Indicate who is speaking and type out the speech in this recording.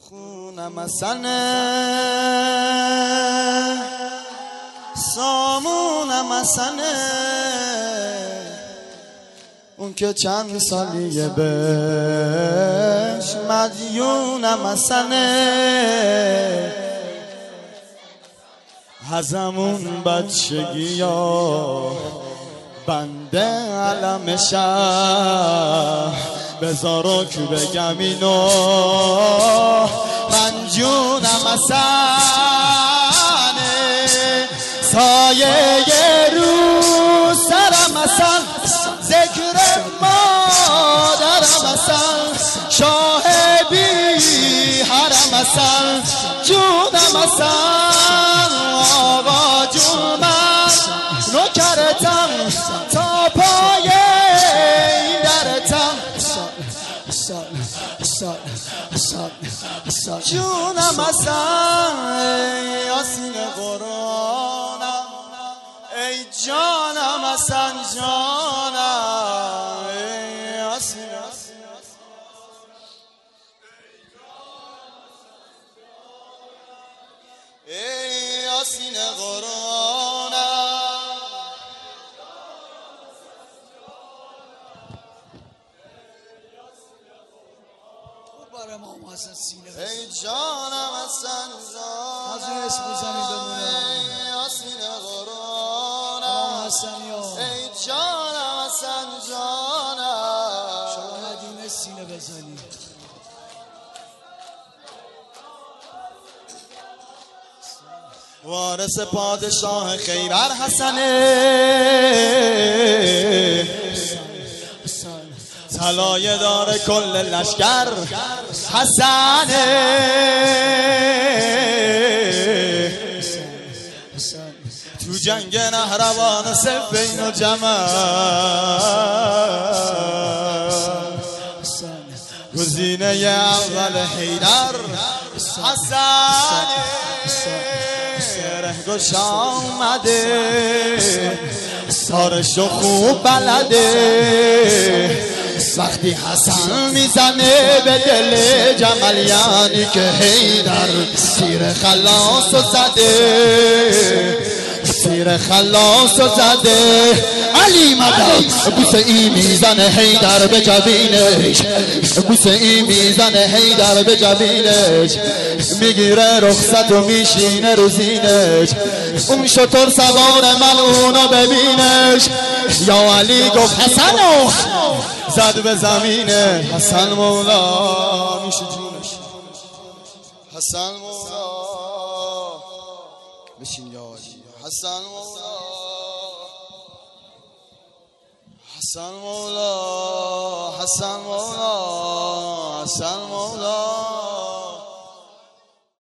Speaker 1: خونم اسنه سامونم اسنه اون که چند سالیه بهش مدیونم اسنه هزمون بچگی ها بنده علم شهر بذارو که بگم اینو من جونم اسنه سایه رو سرم اسن ذکر مادرم اسن شاه بی حرم اسن جونم اسن آقا جون من نوکرتم تا پای این درتم جونم اسن ای یاسین قرآنم ای جانم اسن جانم ای یاسین ای یاسین قرآنم
Speaker 2: برای ما حسن سینه
Speaker 1: ای جانم حسن جانم
Speaker 2: از اون اسم زمین بمونه
Speaker 1: ای یاسین قرآنم
Speaker 2: حسنیا
Speaker 1: ای جانم حسن جانم
Speaker 2: شما مدینه سینه بزنی
Speaker 1: وارث پادشاه خیبر حسنه طلایه داره کل لشکر حسنه تو جنگ نهروان صفین و جمل گزینه اول حیدر حسنه رهگوش آمده کارشو خوب بلده وقتی حسن میزنه به دل جمل یعنی که حیدر تیر خلاصو زده تیر خلاصو زده علی مدد بوسه ای میزنه حیدر به جبینش بوسه ای میزنه حیدر به جبینش میگیره رخصت و میشینه رو زینش اون شطور سوار ملعونو ببینش یا علی گفت حسنو زد به زمینه حسن مولا میشه جونش حسن مولا بشین یا علی حسن مولا حسن مولا حسن مولا حسن مولا